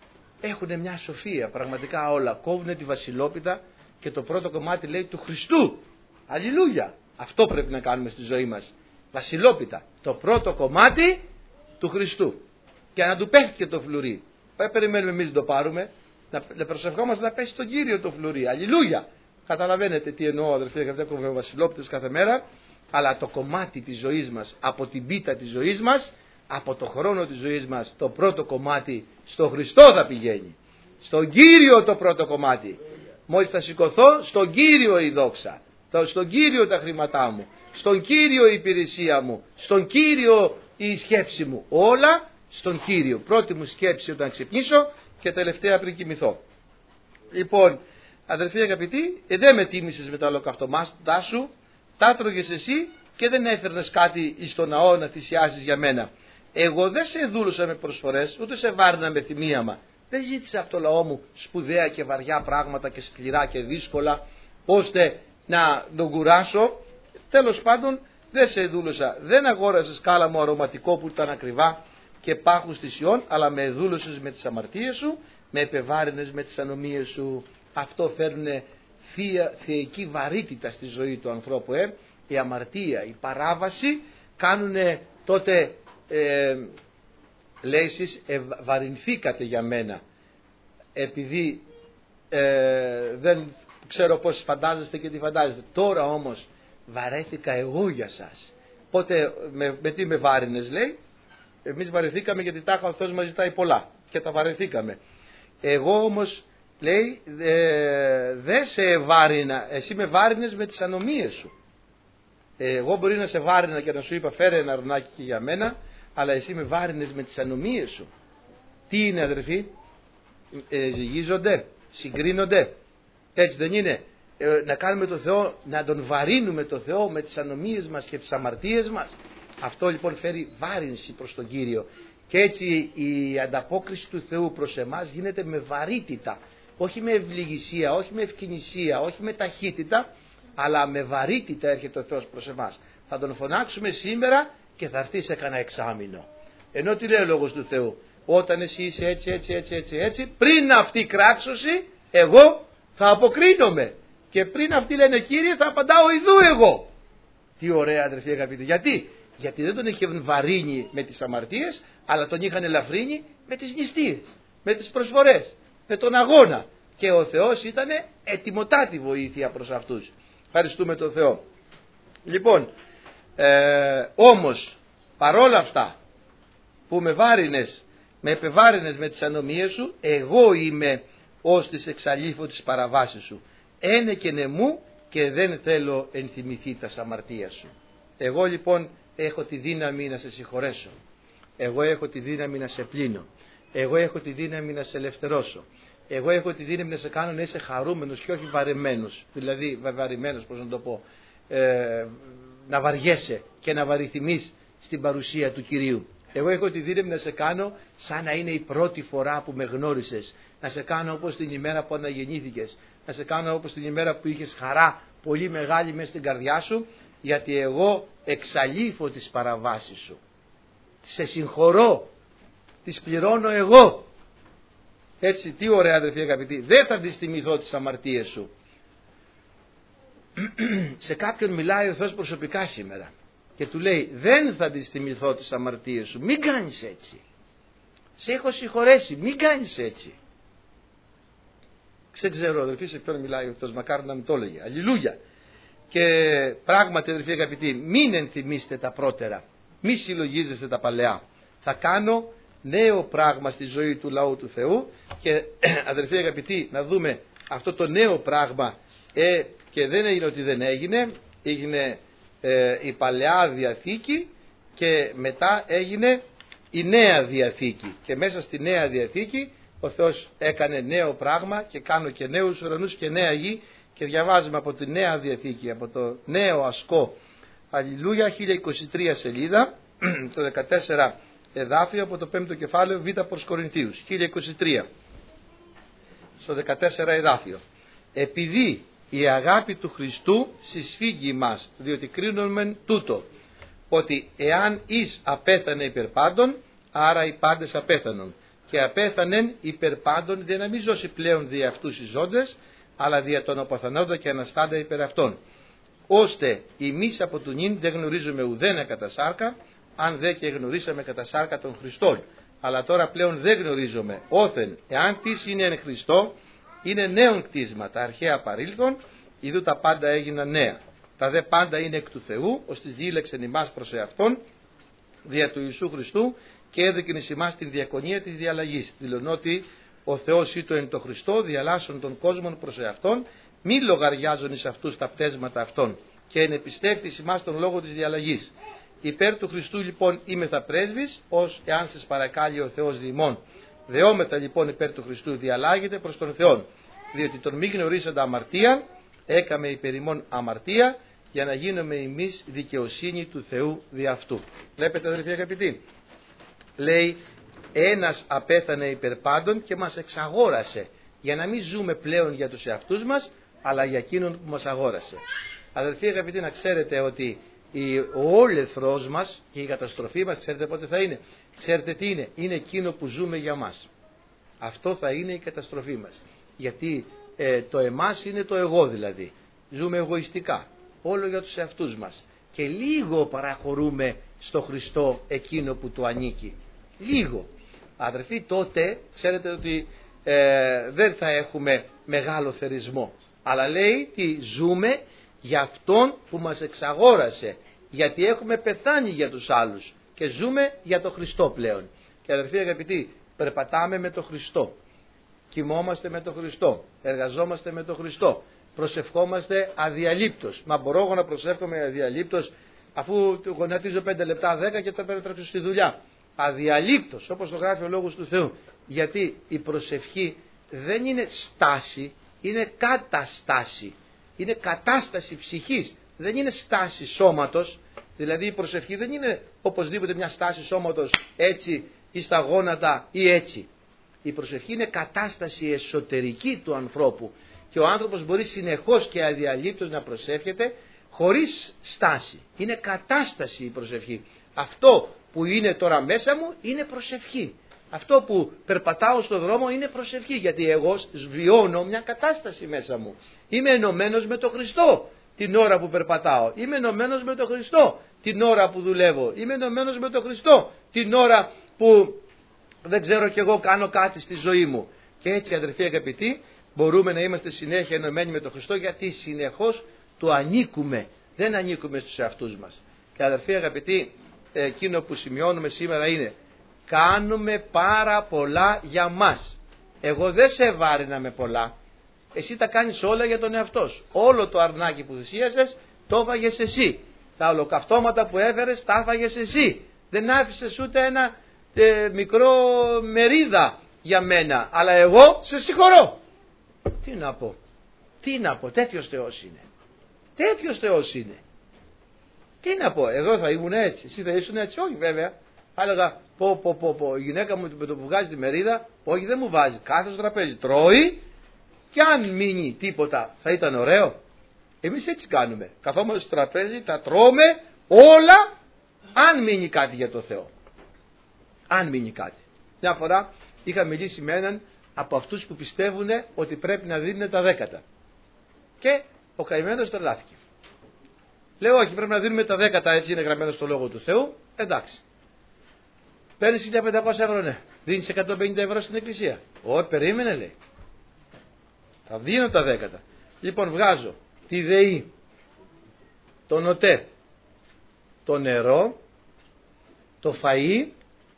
έχουν μια σοφία. Πραγματικά όλα. Κόβουν τη βασιλόπιτα και το πρώτο κομμάτι λέει του Χριστού. Αλληλούια. Αυτό πρέπει να κάνουμε στη ζωή μας. Βασιλόπιτα. Το πρώτο κομμάτι του Χριστού. Και να του πέφτει και το φλουρί. Περιμένουμε εμείς να το πάρουμε, να προσευχόμαστε να πέσει στον Κύριο το φλουρί. Αλληλούια. Καταλαβαίνετε τι εννοώ αδερφοί, γιατί έχουμε βασιλόπιτες κάθε μέρα, αλλά το κομμάτι της ζωής μας, από την πίτα της ζωής μας, από το χρόνο της ζωής μας, το πρώτο κομμάτι στο Χριστό θα πηγαίνει. Στον Κύριο το πρώτο κομμάτι. Μόλις θα σηκωθώ, στον Κύριο η δόξα. Στον Κύριο τα χρήματά μου. Στον Κύριο η υπηρεσία μου. Στον Κύριο η σκέψη μου. Όλα στον Κύριο. Πρώτη μου σκέψη όταν ξυπνήσω και τελευταία πριν κοιμηθώ. Λοιπόν, αδερφοί αγαπητοί, δεν με τίμησες με τα ολοκαυτωμάτά σου, τα τρώγες εσύ και δεν έφερνες κάτι στο ναό να θυσιάσεις για μένα. Εγώ δεν σε δούλωσα με προσφορές, ούτε σε βάρνα με θυμίαμα. Δεν ζήτησα από το λαό μου σπουδαία και βαριά πράγματα και σκληρά και δύσκολα, ώστε να τον κουράσω. Τέλος πάντων, δεν σε δούλωσα. Δεν αγόρασες κάλαμο αρωματικό που ήταν ακριβά και πάχους θυσιών, αλλά με δούλωσες με τις αμαρτίες σου, με επεβάρυνες με τις ανομίες σου. Αυτό φέρνουν θεϊκή βαρύτητα στη ζωή του ανθρώπου. Η αμαρτία, η παράβαση κάνουν τότε, λέει εσείς βαρυνθήκατε για μένα, επειδή δεν ξέρω πώς φαντάζεστε και τι φαντάζεστε. Τώρα όμως βαρέθηκα εγώ για σας. Πότε, με τι με βάρυνες λέει? Εμείς βαρεθήκαμε γιατί τάχα ο Θεός μας ζητάει πολλά και τα βαρεθήκαμε. Εγώ όμως λέει δεν σε βάρινα, εσύ με βάρινες με τις ανομίες σου. Εγώ μπορεί να σε βάρινα και να σου είπα φέρε ένα αρνάκι για μένα, αλλά εσύ με βάρινες με τις ανομίες σου. Τι είναι αδερφοί? Ζυγίζονται, συγκρίνονται, έτσι δεν είναι? Να κάνουμε το Θεό, να τον βαρύνουμε το Θεό με τις ανομίες μας και τις αμαρτίες μας. Αυτό λοιπόν φέρει βάρυνση προς τον Κύριο. Και έτσι η ανταπόκριση του Θεού προς εμάς γίνεται με βαρύτητα. Όχι με ευληγησία, όχι με ευκαινησία, όχι με ταχύτητα, αλλά με βαρύτητα έρχεται ο Θεός προς εμάς. Θα τον φωνάξουμε σήμερα και θα έρθει σε κανένα εξάμηνο. Ενώ τι λέει ο Λόγος του Θεού? Όταν εσύ είσαι έτσι, πριν αυτή η κράξωση, εγώ θα αποκρίνομαι. Και πριν αυτοί λένε Κύριε, θα απαντάω ιδού εγώ. Τι ωραία αδερφοί αγαπητοί. Γιατί δεν τον είχαν βαρύνει με τις αμαρτίες, αλλά τον είχαν ελαφρύνει με τις νηστείες, με τις προσφορές, με τον αγώνα. Και ο Θεός ήταν ετοιμοτάτη βοήθεια προς αυτούς. Ευχαριστούμε τον Θεό. Λοιπόν, όμως παρόλα αυτά που με βάρινες, με επεβάρινες με τις ανομίες σου, εγώ είμαι ως της εξαλείφω της παραβάσης σου. Ένε και νεμού και δεν θέλω ενθυμηθεί τα αμαρτία σου. Εγώ λοιπόν έχω τη δύναμη να σε συγχωρέσω. Εγώ έχω τη δύναμη να σε πλύνω. Εγώ έχω τη δύναμη να σε ελευθερώσω. Εγώ έχω τη δύναμη να σε κάνω να είσαι χαρούμενος και όχι βαρεμένος. Δηλαδή βαρεμένος, πώς να το πω, να βαριέσαι και να βαριθυμείς στην παρουσία του Κυρίου. Εγώ έχω τη δύναμη να σε κάνω σαν να είναι η πρώτη φορά που με γνώρισες. Να σε κάνω όπως την ημέρα που αναγεννήθηκες. Να σε κάνω όπως την ημέρα που είχες χαρά πολύ μεγάλη μέσα στην καρδιά σου, γιατί εγώ εξαλείφω τις παραβάσεις σου. Σε συγχωρώ. Τις πληρώνω εγώ. Έτσι, τι ωραία αδερφοί αγαπητοί. Δεν θα δυστιμηθώ τις αμαρτίες σου. Σε κάποιον μιλάει ο Θεός προσωπικά σήμερα και του λέει, δεν θα δυστιμηθώ τις αμαρτίες σου. Μην κάνεις έτσι. Σε έχω συγχωρέσει. Μην κάνεις έτσι. Δεν ξέρω αδερφοί σε ποιον μιλάει ο Θεός. Μακάρι να μου το έλεγε. Αλληλούια. Και πράγματι αδερφοί αγαπητοί, μην ενθυμίστε τα πρώτερα. Μη συλλογίζεστε τα παλαιά. Θα κάνω νέο πράγμα στη ζωή του λαού του Θεού. Και αδερφοί αγαπητοί, να δούμε αυτό το νέο πράγμα. Και δεν έγινε ότι δεν έγινε. Έγινε η Παλαιά Διαθήκη και μετά έγινε η Νέα Διαθήκη. Και μέσα στη Νέα Διαθήκη ο Θεός έκανε νέο πράγμα και κάνω και νέους ουρανούς και νέα γη. Και διαβάζουμε από τη Νέα Διαθήκη, από το νέο ασκό. Αλληλούια, 1023 σελίδα, το 14 εδάφιο από το 5ο κεφάλαιο Β' προς Κορινθίους. 1023, στο 14 εδάφιο. Επειδή η αγάπη του Χριστού συσφίγγει μας, διότι κρίνομεν τούτο, ότι εάν εις απέθανε υπερ πάντων, άρα οι πάντες απέθανον. Και απέθανεν υπερ πάντων, δεν να μην ζώσει πλέον δια αυτούς οι ζώντες, αλλά δια των αποθανόντα και αναστάντα υπερ αυτών. Ώστε εμείς από του νυν δεν γνωρίζουμε ουδένα κατά σάρκα, αν δε και γνωρίσαμε κατά σάρκα των Χριστών. Αλλά τώρα πλέον δεν γνωρίζουμε. Όθεν, εάν τις είναι εν Χριστώ, είναι νέον κτίσμα. Τα αρχαία παρήλθον, ειδού τα πάντα έγιναν νέα. Τα δε πάντα είναι εκ του Θεού, ώστε δίλεξεν ημάς προς εαυτόν, δια του Ιησού Χριστού, και έδωκεν εις ημάς την διακονία της διαλλαγής. Δηλώνω ότι ο Θεός ήτο εν το Χριστό, διαλάσσον των κόσμων προς εαυτόν, μη λογαριάζον εις αυτούς τα πτέσματα αυτών, και εν επιστεύτης ημάς τον λόγο της διαλλαγής. Υπέρ του Χριστού λοιπόν είμεθα πρέσβης, ως εάν σας παρακάλει ο Θεός διημών. Δεόμεθα λοιπόν υπέρ του Χριστού διαλλάγεται προς τον Θεόν, διότι τον μη γνωρίσαντα αμαρτία, έκαμε υπέρ ημών αμαρτία, για να γίνουμε εμείς δικαιοσύνη του Θεού δι' αυτού. Βλέπετε αδελφοί αγαπητοί, λέει ένας απέθανε υπέρ πάντων και μας εξαγόρασε, για να μην ζούμε πλέον για τους εαυτούς μας, αλλά για εκείνον που μας αγόρασε. Αδελφοί αγαπητοί, να ξέρετε ότι ο όλεθρος μας και η καταστροφή μας, ξέρετε πότε θα είναι? Ξέρετε τι είναι? Είναι εκείνο που ζούμε για μας. Αυτό θα είναι η καταστροφή μας. Γιατί το εμάς είναι το εγώ δηλαδή. Ζούμε εγωιστικά, όλο για τους εαυτούς μας. Και λίγο παραχωρούμε στο Χριστό εκείνο που του ανήκει. Λίγο. Αδερφοί, τότε ξέρετε ότι δεν θα έχουμε μεγάλο θερισμό. Αλλά λέει τι ζούμε για αυτόν που μας εξαγόρασε. Γιατί έχουμε πεθάνει για τους άλλους και ζούμε για τον Χριστό πλέον. Και αδερφοί αγαπητοί, περπατάμε με τον Χριστό. Κοιμόμαστε με τον Χριστό. Εργαζόμαστε με τον Χριστό. Προσευχόμαστε αδιαλείπτως. Μα μπορώ εγώ να προσεύχομαι αδιαλείπτως αφού γονατίζω 5 λεπτά 10 και τα τρέξω στη δουλειά? Αδιαλείπτως, όπως το γράφει ο Λόγος του Θεού. Γιατί η προσευχή δεν είναι στάση, είναι καταστάση. Είναι κατάσταση ψυχής, δεν είναι στάση σώματος. Δηλαδή η προσευχή δεν είναι οπωσδήποτε μια στάση σώματος έτσι ή στα γόνατα ή έτσι. Η προσευχή είναι κατάσταση εσωτερική του ανθρώπου και ο άνθρωπος μπορεί συνεχώς και αδιαλείπτως να προσεύχεται χωρίς στάση. Είναι κατάσταση η προσευχή. Αυτό που είναι τώρα μέσα μου είναι προσευχή. Αυτό που περπατάω στον δρόμο είναι προσευχή, γιατί εγώ βιώνω μια κατάσταση μέσα μου. Είμαι ενωμένος με τον Χριστό την ώρα που περπατάω. Είμαι ενωμένος με τον Χριστό την ώρα που δουλεύω. Είμαι ενωμένος με τον Χριστό την ώρα που δεν ξέρω κι εγώ κάνω κάτι στη ζωή μου. Και έτσι αδερφοί αγαπητοί μπορούμε να είμαστε συνέχεια ενωμένοι με τον Χριστό, γιατί συνεχώς του ανήκουμε. Δεν ανήκουμε στους εαυτούς μας. Και αδερφοί αγαπητοί, εκείνο που σημειώνουμε σήμερα είναι: κάνουμε πάρα πολλά για μας. Εγώ δεν σε βάρινα με πολλά. Εσύ τα κάνεις όλα για τον εαυτό σου. Όλο το αρνάκι που θυσίασες το έφαγες εσύ. Τα ολοκαυτώματα που έφερες τα έφαγες εσύ. Δεν άφησες ούτε ένα μικρό μερίδα για μένα. Αλλά εγώ σε συγχωρώ. Τι να πω? Τι να πω? Τέτοιος Θεός είναι. Τέτοιος Θεός είναι. Τι να πω? Εγώ θα ήμουν έτσι. Εσύ θα ήσουν έτσι? Όχι βέβαια. Θα έλεγα η γυναίκα μου με το που βγάζει τη μερίδα, όχι δεν μου βάζει, κάθεται στο τραπέζι, τρώει και αν μείνει τίποτα θα ήταν ωραίο. Εμείς έτσι κάνουμε, καθόμαστε στο τραπέζι, τα τρώμε όλα, αν μείνει κάτι για το Θεό. Αν μείνει κάτι. Μια φορά είχα μιλήσει με έναν από αυτούς που πιστεύουν ότι πρέπει να δίνουν τα δέκατα. Και ο καημένος τρελάθηκε. Λέω όχι, πρέπει να δίνουμε τα δέκατα, έτσι είναι γραμμένο στο Λόγο του Θεού. Εντάξει. Παίρνεις 1.500 ευρώ, ναι. Δίνεις 150 ευρώ στην εκκλησία. Όχι, περίμενε, λέει. Θα δίνω τα δέκατα. Λοιπόν, βγάζω τη ΔΕΗ, το ΝΟΤΕ, το νερό, το φαΐ.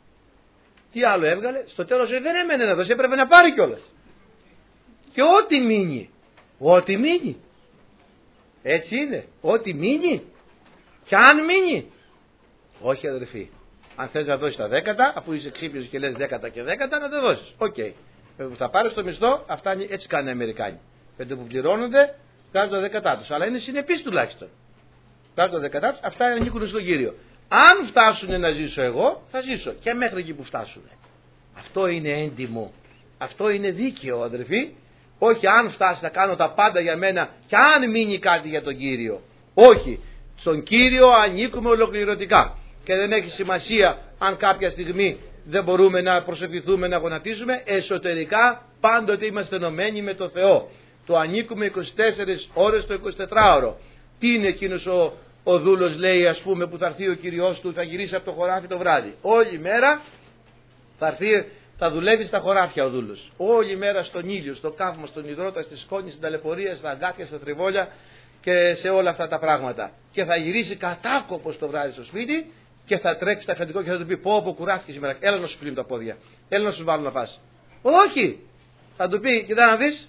Τι άλλο έβγαλε, στο τέλος δεν έμενε να δώσει, έπρεπε να πάρει κιόλας. Και ό,τι μείνει, ό,τι μείνει. Έτσι είναι, ό,τι μείνει. Και αν μείνει. Όχι αδερφοί, αν θες να δώσεις τα δέκατα, αφού είσαι ξύπνιος και λες δέκατα και δέκατα, να τα δώσεις. Οκ. Θα πάρεις το μισθό, αυτά έτσι κάνουν οι Αμερικάνοι. Πέντε που πληρώνονται, βγάζουν τα δέκατά τους. Αλλά είναι συνεπείς τουλάχιστον. Βγάζουν τα δέκατά τους, αυτά ανήκουν στο Κύριο. Αν φτάσουν να ζήσω εγώ, θα ζήσω και μέχρι εκεί που φτάσουν. Αυτό είναι έντιμο. Αυτό είναι δίκαιο, αδερφοί. Όχι αν φτάσει να κάνω τα πάντα για μένα και αν μείνει κάτι για τον Κύριο. Όχι. Στον Κύριο ανήκουμε ολοκληρωτικά. Και δεν έχει σημασία αν κάποια στιγμή δεν μπορούμε να προσευχηθούμε, να γονατίσουμε. Εσωτερικά πάντοτε είμαστε ενωμένοι με το Θεό. Το ανήκουμε 24 ώρες το 24ωρο. Τι είναι εκείνος ο δούλος, λέει, ας πούμε, που θα έρθει ο Κυριός του, θα γυρίσει από το χωράφι το βράδυ. Όλη μέρα θα έρθει, θα δουλεύει στα χωράφια ο δούλος. Όλη μέρα στον ήλιο, στο καύμα, στον υδρότα, στη σκόνη, στην ταλαιπωρία, στα αγκάθια, στα τριβόλια και σε όλα αυτά τα πράγματα. Και θα γυρίσει κατάκοπος το βράδυ στο σπίτι και θα τρέξει τα αφεντικό και θα του πει: Πω, κουράστηκε σήμερα. Έλα να σου πλύνουν τα πόδια. Έλα να σου βάλουν να φας. Όχι! Θα του πει: Κοιτά να δεις,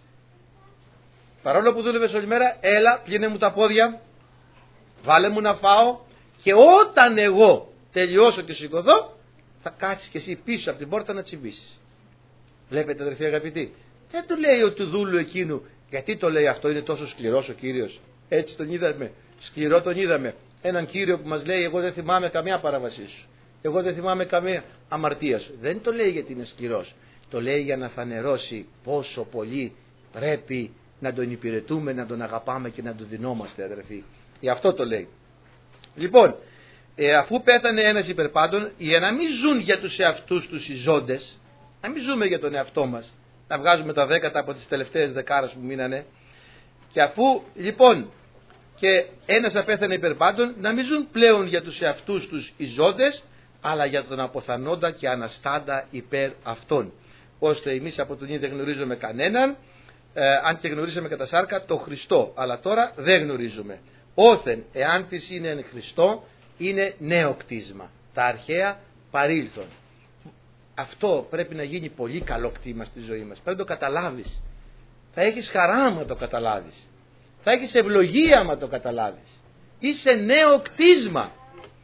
παρόλο που δούλευες όλη μέρα, έλα, πλύνε μου τα πόδια. Βάλε μου να φάω και όταν εγώ τελειώσω και σηκωθώ θα κάτσεις και εσύ πίσω από την πόρτα να τσιμπήσεις. Βλέπετε αδερφοί αγαπητοί, δεν του λέει ο του δούλου εκείνου, γιατί το λέει αυτό, είναι τόσο σκληρός ο Κύριος. Έτσι τον είδαμε, σκληρό τον είδαμε. Έναν Κύριο που μας λέει: εγώ δεν θυμάμαι καμία παράβασή σου, εγώ δεν θυμάμαι καμία αμαρτία σου. Δεν το λέει γιατί είναι σκληρός, το λέει για να φανερώσει πόσο πολύ πρέπει να τον υπηρετούμε, να τον αγαπάμε και να του δινόμαστε, αδερφοί. Γι' αυτό το λέει. Λοιπόν, αφού πέθανε ένας υπερπάντων, για να μην ζουν για τους εαυτούς τους οι ζώντες, να μην ζούμε για τον εαυτό μας, να βγάζουμε τα δέκατα από τις τελευταίες δεκάρες που μείνανε, και αφού λοιπόν και ένας απέθανε υπερπάντων, να μην ζουν πλέον για τους εαυτούς τους οι ζώντες, αλλά για τον αποθανόντα και αναστάντα υπέρ αυτών. Ώστε εμείς από τον ίδιο δεν γνωρίζουμε κανέναν, αν και γνωρίζαμε κατά σάρκα το Χριστό, αλλά τώρα δεν γνωρίζουμε. Όθεν εάν της είναι εν Χριστώ, είναι νέο κτίσμα, τα αρχαία παρήλθον. Αυτό πρέπει να γίνει πολύ καλό κτήμα στη ζωή μας, πρέπει να το καταλάβεις. Θα έχεις χαρά άμα το καταλάβεις, θα έχεις ευλογία άμα το καταλάβεις. Είσαι νέο κτίσμα.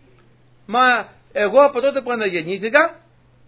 Μα εγώ από τότε που αναγεννήθηκα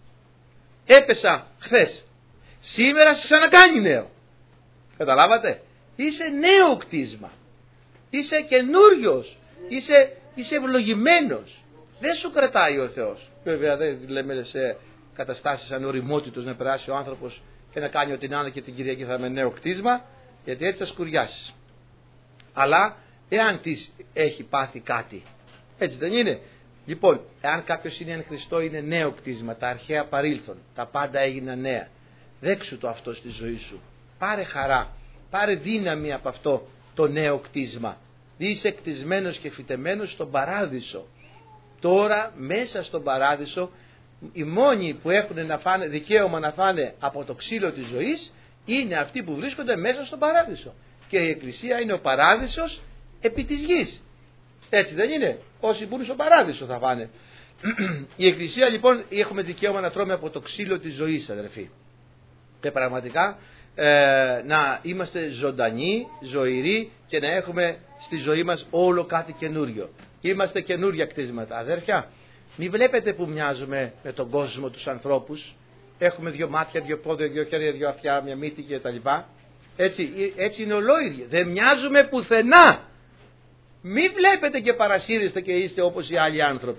έπεσα χθες, σήμερα σε ξανακάνει νέο. Καταλάβατε, είσαι νέο κτίσμα. Είσαι καινούριος, είσαι ευλογημένος. Δεν σου κρατάει ο Θεός. Βέβαια δεν λέμε σε καταστάσεις ανοριμότητος να περάσει ο άνθρωπος και να κάνει ό,τι να είναι και την Κυριακή θα με νέο κτίσμα, γιατί έτσι θα σκουριάσεις. Αλλά εάν της έχει πάθει κάτι, έτσι δεν είναι? Λοιπόν, εάν κάποιος είναι εν Χριστώ, είναι νέο κτίσμα, τα αρχαία παρήλθον, τα πάντα έγιναν νέα. Δέξου το αυτό στη ζωή σου. Πάρε χαρά, πάρε δύναμη από αυτό το νέο κτίσμα. Είσαι κτισμένος και φυτεμένος στον παράδεισο. Τώρα μέσα στον παράδεισο οι μόνοι που έχουν να φάνε, δικαίωμα να φάνε από το ξύλο της ζωής είναι αυτοί που βρίσκονται μέσα στον παράδεισο. Και η Εκκλησία είναι ο παράδεισος επί της γης. Έτσι δεν είναι? Όσοι μπουν στον παράδεισο θα φάνε. Η Εκκλησία λοιπόν έχουμε δικαίωμα να τρώμε από το ξύλο της ζωής, αδερφοί. Και πραγματικά να είμαστε ζωντανοί, ζωηροί και να έχουμε στη ζωή μας όλο κάτι καινούριο. Είμαστε καινούρια κτίσματα. Αδέρφια, μη βλέπετε που μοιάζουμε με τον κόσμο, τους ανθρώπους. Έχουμε δύο μάτια, δύο πόδια, δύο χέρια, δύο αυτιά, μια μύτη κτλ. Έτσι είναι ολόιδιοι. Δεν μοιάζουμε πουθενά. Μη βλέπετε και παρασύρεστε και είστε όπως οι άλλοι άνθρωποι.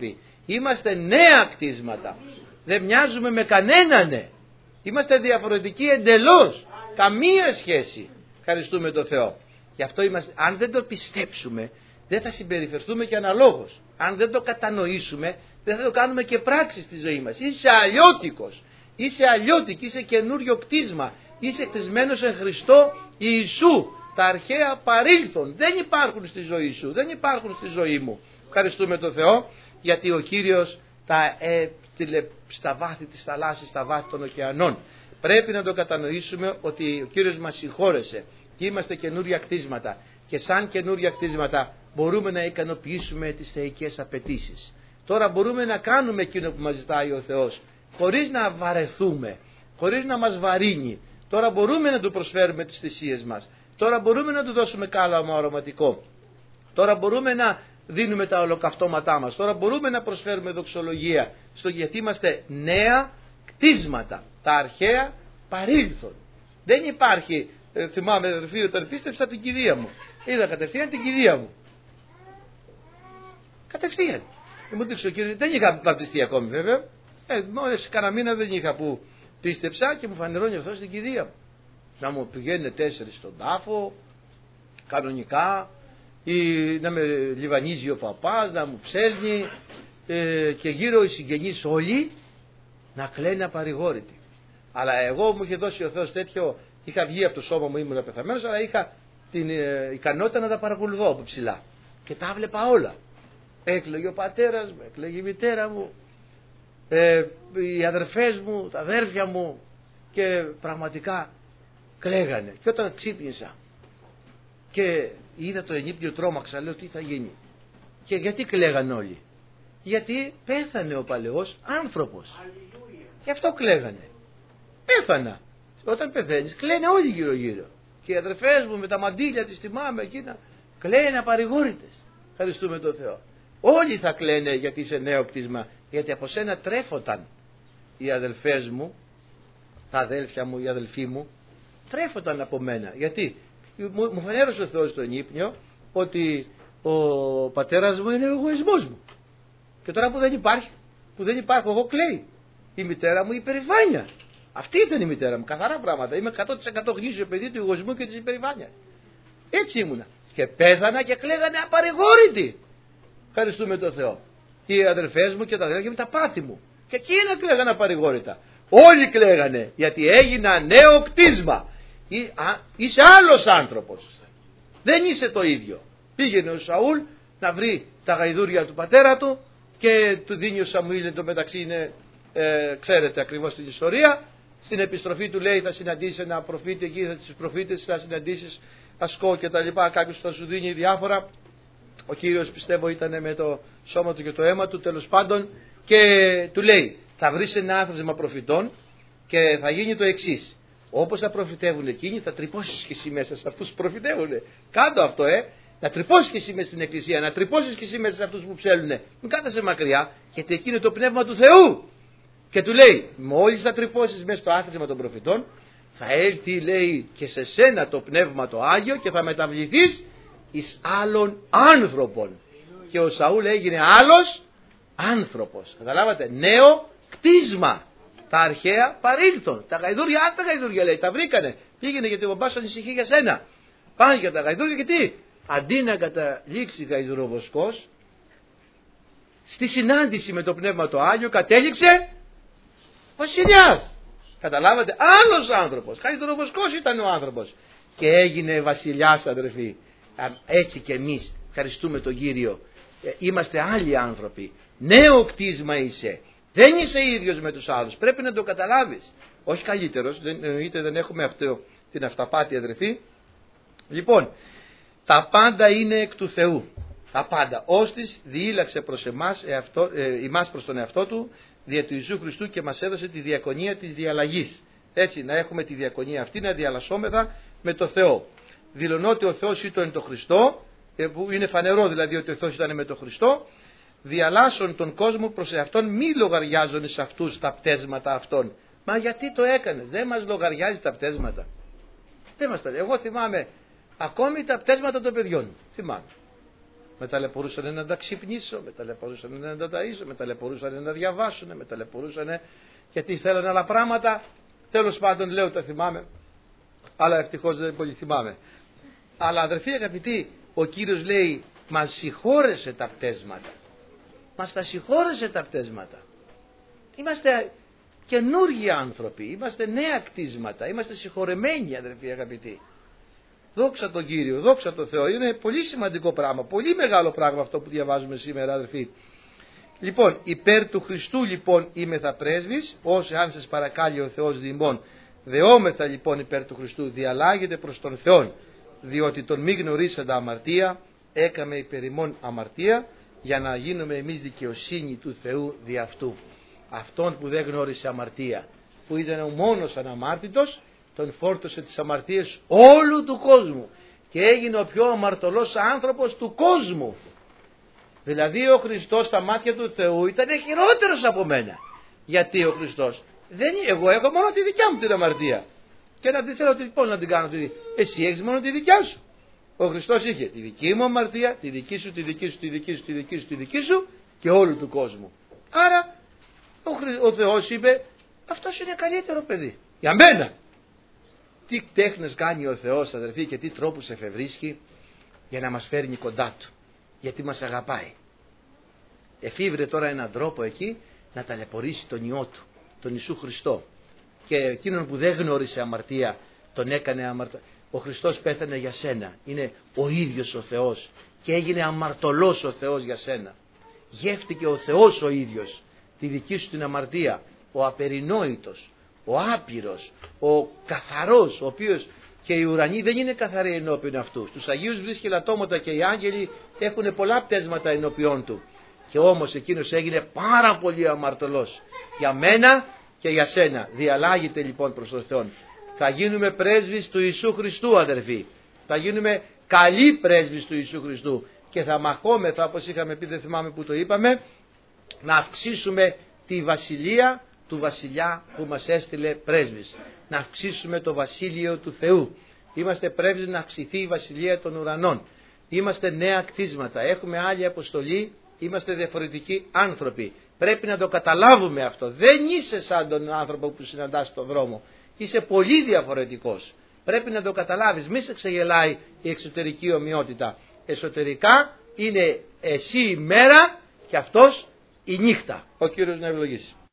Είμαστε νέα κτίσματα. Δεν μοιάζουμε με κανέναν. Είμαστε διαφορετικοί εντελώς. Καμία σχέση. Ευχαριστούμε τον Θεό. Γι' αυτό αν δεν το πιστέψουμε, δεν θα συμπεριφερθούμε και αναλόγως. Αν δεν το κατανοήσουμε, δεν θα το κάνουμε και πράξη στη ζωή μας. Είσαι αλλιώτικος. Είσαι αλλιώτικη, είσαι καινούριο κτίσμα. Είσαι κτισμένος εν Χριστώ Ιησού. Τα αρχαία παρήλθον δεν υπάρχουν στη ζωή σου, δεν υπάρχουν στη ζωή μου. Ευχαριστούμε τον Θεό, γιατί ο Κύριος τα έστειλε στα βάθη της θαλάσσης, στα βάθη των ωκεανών. Πρέπει να το κατανοήσουμε ότι ο Κύριος μας συγχώρεσε και είμαστε καινούρια κτίσματα. Και σαν καινούρια κτίσματα μπορούμε να ικανοποιήσουμε τις θεϊκές απαιτήσεις. Τώρα μπορούμε να κάνουμε εκείνο που μας ζητάει ο Θεός, χωρίς να βαρεθούμε, χωρίς να μας βαρύνει. Τώρα μπορούμε να του προσφέρουμε τις θυσίες μας. Τώρα μπορούμε να του δώσουμε κάλαμα αρωματικό. Τώρα μπορούμε να δίνουμε τα ολοκαυτώματά μας. Τώρα μπορούμε να προσφέρουμε δοξολογία. Γιατί είμαστε νέα κτίσματα. Τα αρχαία παρήλθον. Δεν υπάρχει, θυμάμαι αδερφοί, όταν πίστεψα την κηδεία μου. Είδα κατευθείαν την κηδεία μου. Κατευθείαν. Μου δείξε ο Κύριος, δεν είχα βαπτιστεί ακόμη βέβαια. Μόλις κανένα μήνα δεν είχα που πίστεψα και μου φανερώνει αυτό στην κηδεία μου. Να μου πηγαίνουν 4 στον τάφο, κανονικά, ή να με λιβανίζει ο παπάς, να μου ψέλνει και γύρω οι συγγενείς όλοι να κλαίνε απαρηγόρητοι. Αλλά εγώ μου είχε δώσει ο Θεός τέτοιο, είχα βγει από το σώμα μου, ήμουν πεθαμένος, αλλά είχα την ικανότητα να τα παρακολουθώ από ψηλά. Και τα βλέπα όλα. Έκλαιγε ο πατέρας μου, έκλαιγε η μητέρα μου, οι αδερφές μου, τα αδέρφια μου, και πραγματικά κλαίγανε. Και όταν ξύπνησα και είδα το ενύπνιο, τρόμαξα, λέω τι θα γίνει. Και γιατί κλαίγανε όλοι? Γιατί πέθανε ο παλαιός άνθρωπος. Γι' αυτό κλαίγανε. Πέθανα. Όταν πεθαίνεις κλαίνε όλοι γύρω γύρω. Και οι αδερφές μου με τα μαντήλια τις θυμάμαι εκείνα, κλαίνε απαρηγόρητες. Ευχαριστούμε τον Θεό. Όλοι θα κλαίνε γιατί είσαι νέο κτίσμα, γιατί από σένα τρέφονταν οι αδελφές μου, τα αδέλφια μου, οι αδελφοί μου, τρέφονταν από μένα. Γιατί μου φανέρωσε ο Θεός στον ύπνιο ότι ο πατέρας μου είναι ο εγωισμός μου. Και τώρα που δεν υπάρχω εγώ, κλαίει. Η μητέρα μου η υπερηφάνεια. Αυτή ήταν η μητέρα μου, καθαρά πράγματα. Είμαι 100% γνήσιο παιδί του εγωισμού και της υπερηφάνειας. Έτσι ήμουνα. Και πέθανα και κλαίγανε απαρηγόρητοι. Ευχαριστούμε τον Θεό. Και οι αδελφές μου και τα αδέλφια μου, τα πάθη μου. Και εκείνα κλαίγανε απαρηγόρητα. Όλοι κλαίγανε γιατί έγινα νέο κτίσμα. Είσαι άλλος άνθρωπος. Δεν είσαι το ίδιο. Πήγαινε ο Σαούλ να βρει τα γαϊδούρια του πατέρα του και του δίνει ο Σαμουήλ, εν τω μεταξύ είναι, ξέρετε ακριβώς την ιστορία. Στην επιστροφή του λέει θα συναντήσεις ένα προφήτη εκεί, θα τις προφήτες θα συναντήσεις ασκό και τα λοιπά. Κάποιος θα σου δίνει διάφορα. Ο Κύριος πιστεύω ήταν με το σώμα του και το αίμα του, τέλος πάντων, και του λέει θα βρεις ένα άθροισμα προφητών και θα γίνει το εξής. Όπως θα προφητεύουν εκείνοι, θα τρυπώσεις και εσύ μέσα σε αυτούς που προφητεύουν. Κάντο αυτό, να τρυπώσεις και εσύ μέσα στην εκκλησία, να τρυπώσεις και εσύ μέσα σε αυτούς που ψέλνουν. Μην κάθεσαι μακριά, γιατί εκεί είναι το πνεύμα του Θεού. Και του λέει, μόλις θα τρυπώσεις μέσα στο άθροισμα των προφητών, θα έρθει, λέει, και σε σένα το πνεύμα το Άγιο και θα μεταβληθείς εις άλλων άνθρωπων. Και ο Σαούλ έγινε άλλος άνθρωπος. Καταλάβατε, νέο κτίσμα. Τα αρχαία παρήλθον. Τα γαϊδούρια, τα γαϊδούρια λέει, τα βρήκανε. Πήγαινε γιατί ο μπαμπάς ανησυχεί για σένα. Πάνε για τα γαϊδούρια και τι? Αντί να καταλήξει γαϊδουροβοσκός, στη συνάντηση με το πνεύμα το Άγιο κατέληξε βασιλιάς. Καταλάβατε, άλλος άνθρωπος. Γαϊδουροβοσκός ήταν ο άνθρωπος. Και έγινε βασιλιάς, αδερφοί. Έτσι και εμείς ευχαριστούμε τον Κύριο. Είμαστε άλλοι άνθρωποι. Νέο κτίσμα είσαι. Δεν είσαι ίδιος με τους άλλους. Πρέπει να το καταλάβεις. Όχι καλύτερος. Δεν έχουμε την αυταπάτη, αδερφοί. Λοιπόν, τα πάντα είναι εκ του Θεού. Τα πάντα. Όστις διήλαξε προς εμάς προς τον εαυτό του δια του Ιησού Χριστού και μας έδωσε τη διακονία της διαλλαγής. Έτσι, να έχουμε τη διακονία αυτή, να διαλλασσόμεθα με το Θεό. Δηλωνώ ότι ο Θεός ήταν το Χριστό, που είναι φανερό δηλαδή ότι ο Θεός ήταν με το Χριστό, διαλλάσσον τον κόσμο προς εαυτόν, μη λογαριάζουν σε αυτούς τα πτέσματα αυτών. Μα γιατί το έκανες? Δεν μας λογαριάζει τα πτέσματα. Δεν μας τα λέει. Εγώ θυμάμαι ακόμη τα πτέσματα των παιδιών. Θυμάμαι. με ταλαιπωρούσαν να τα ξυπνήσω, με ταλαιπωρούσαν να τα ταΐσω, με ταλαιπωρούσαν να διαβάσουν, με ταλαιπωρούσαν γιατί θέλανε άλλα πράγματα. Τέλος πάντων, λέω, τα θυμάμαι, αλλά ευτυχώς δεν πολύ θυμάμαι. Αλλά αδερφοί αγαπητοί, ο Κύριος λέει, μας συγχώρεσε τα πτέσματα. Μας τα συγχώρεσε τα πτέσματα. Είμαστε καινούργιοι άνθρωποι, είμαστε νέα κτίσματα, είμαστε συγχωρεμένοι, αδερφοί αγαπητοί. Δόξα τον Κύριο, δόξα τον Θεό. Είναι πολύ σημαντικό πράγμα, πολύ μεγάλο πράγμα αυτό που διαβάζουμε σήμερα, αδερφοί. Λοιπόν, υπέρ του Χριστού λοιπόν είμεθα πρέσβης, όσοι αν σας παρακάλει ο Θεός διημών, δεόμεθα λοιπόν υπέρ του Χριστού, διαλάγεται προς τον Θεόν, διότι τον μη γνωρίσαντα αμαρτία, έκαμε υπέρ ημών αμαρτία, για να γίνουμε εμείς δικαιοσύνη του Θεού δι' αυτού. Αυτόν που δεν γνώρισε αμαρτία, που ήταν ο μόνος αναμάρτητος, τον φόρτωσε τις αμαρτίες όλου του κόσμου και έγινε ο πιο αμαρτωλός άνθρωπος του κόσμου. Δηλαδή ο Χριστός στα μάτια του Θεού ήταν χειρότερος από μένα. Γιατί ο Χριστός εγώ έχω μόνο τη δικιά μου την αμαρτία και να τη θέλω πώς να την κάνω. Εσύ έχεις μόνο τη δικιά σου. Ο Χριστός είχε τη δική μου αμαρτία, τη δική σου, τη δική σου, τη δική σου, τη δική σου, τη δική σου και όλου του κόσμου. Άρα ο Θεός είπε, αυτός είναι καλύτερο παιδί για μένα. Τι τέχνες κάνει ο Θεός, αδερφοί, και τι τρόπους εφευρίσκει για να μας φέρνει κοντά Του, γιατί μας αγαπάει. Εφήβρε τώρα έναν τρόπο εκεί να ταλαιπωρήσει τον Υιό Του, τον Ιησού Χριστό, και εκείνον που δεν γνώρισε αμαρτία τον έκανε αμαρτωλό. Ο Χριστός πέθανε για σένα, είναι ο ίδιος ο Θεός και έγινε αμαρτωλός ο Θεός για σένα. Γεύτηκε ο Θεός ο ίδιος τη δική σου την αμαρτία, ο απερινόητος, ο άπειρος, ο καθαρός, ο οποίος και οι ουρανοί δεν είναι καθαροί ενώπιον αυτού. Στους Αγίους βρίσκει λατώματα και οι άγγελοι έχουν πολλά πτέσματα ενώπιον του. Και όμως εκείνος έγινε πάρα πολύ αμαρτωλός για μένα και για σένα. Διαλάγεται λοιπόν προς τον Θεό. Θα γίνουμε πρέσβεις του Ιησού Χριστού, αδερφοί. Θα γίνουμε καλοί πρέσβεις του Ιησού Χριστού και θα μαχόμεθα, όπως είχαμε πει, δεν θυμάμαι που το είπαμε, να αυξήσουμε τη βασιλεία του βασιλιά που μας έστειλε πρέσβης. Να αυξήσουμε το βασίλειο του Θεού. Είμαστε πρέσβεις να αυξηθεί η βασιλεία των ουρανών. Είμαστε νέα κτίσματα, έχουμε άλλη αποστολή, είμαστε διαφορετικοί άνθρωποι. Πρέπει να το καταλάβουμε αυτό. Δεν είσαι σαν τον άνθρωπο που συναντάς στον δρόμο. Είσαι πολύ διαφορετικός. Πρέπει να το καταλάβεις. Μη σε ξεγελάει η εξωτερική ομοιότητα. Εσωτερικά είναι εσύ η μέρα και αυτός η νύχτα. Ο Κύριος να ευλογήσει.